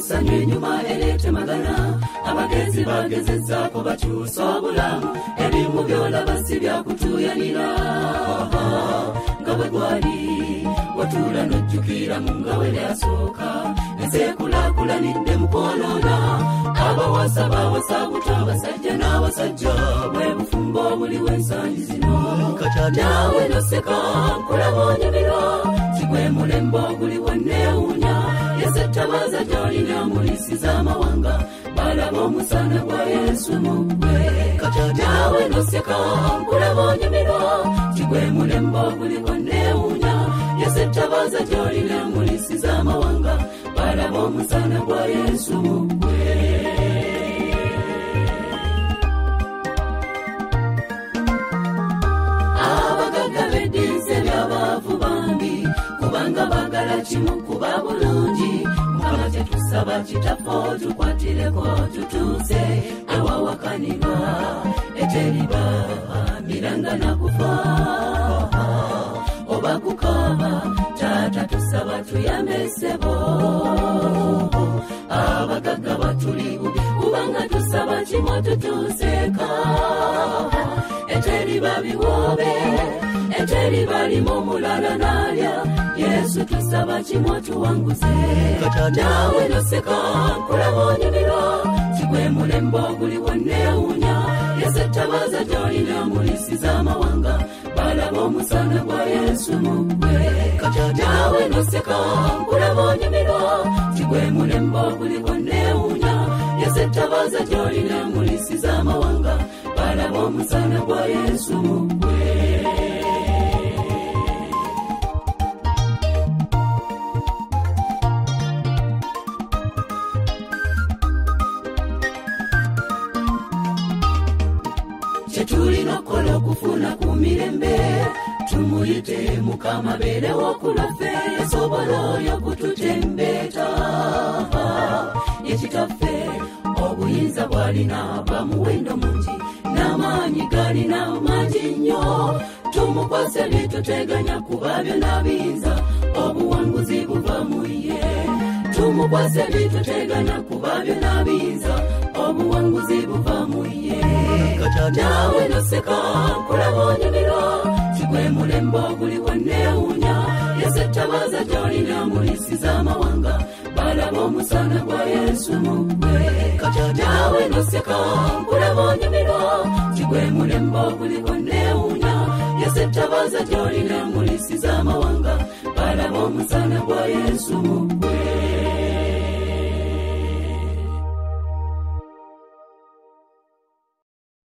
essanyu nyuma erete magana abagezi bagezezzaako bakyusa obulamu ebimu byolaba si byakutuuyanira nga bwe gwali watuula n'ojjukira mu ngawe lyasooka enseekulaakulanidde mu kwonoona abawasa bawasa buto abasajja n'abasajja bwe bufumbo obuliwo ensangi zino naawe noseka nkulaba onyumirwa sigwe mulembe oguliwo neewuunya yesettabaza gy'olina mulisiza amawanga balaba omusana gwa yesu mu ggwe naawe noseka nkulaba onyumirwa sigwe mulembe oguliwo neewuunya yesettabaza gy'olina mulisiza amawanga balaba omusana gwa yesu mu ggwe. Abagagga beddize by'abaavu bambi kubanga baagala kimu kuba bulungi mukama tetusaba kitaffe tukwatireko tutuuze awawakanirwa eteriba miranga nakufa oba kukaaba taata tusaba tuyambe ssebo abagagga batuli bubi kubanga tusaba kimu tutuuseeka eteriba biwoobe eteriba limu mulala nalya yesu tusaba kimu tuwanguze naawe noseka nkulaba onyumirwa sigwe mulembe oguliwo neewuunya yesettabaza gy'olina mulisiza amawanga balaba omusana gwa yesu mu ggwe naawe noseka nkulaba onyumirwa sigwe mulembe oguliwo neewuunya yesettabaza gy'olina mulisiza amawanga balaba omusana gwa yesu mu ggwe. Kyetulina okukola okufuna ku mirembe tumuyite mukama beerewo kulaffe yasobola oyo kututembeeta yekitaffe obuyinza bwalina bwamuwendo mungi n'amaanyi galina mangi nnyo tumukwase bituteganya kuba byonna biyinza obuwanguzi buva mu ye tumukwase bituteganya kuba byonna biyinza obuwanguzi buva mu ye naawe noseka nkulaba onyumirwa sigwe mulembe oguliwo neewuunya yesettabaza gy'olina mulisiza amawanga balaba omusana gwa yesu mu ggwe naawe noseka nkulaba onyumirwa sigwe mulembe oguliwo neewuunya yesettabaza gy'olina mulisiza amawanga balaba omusana gwa yesu mu ggwe.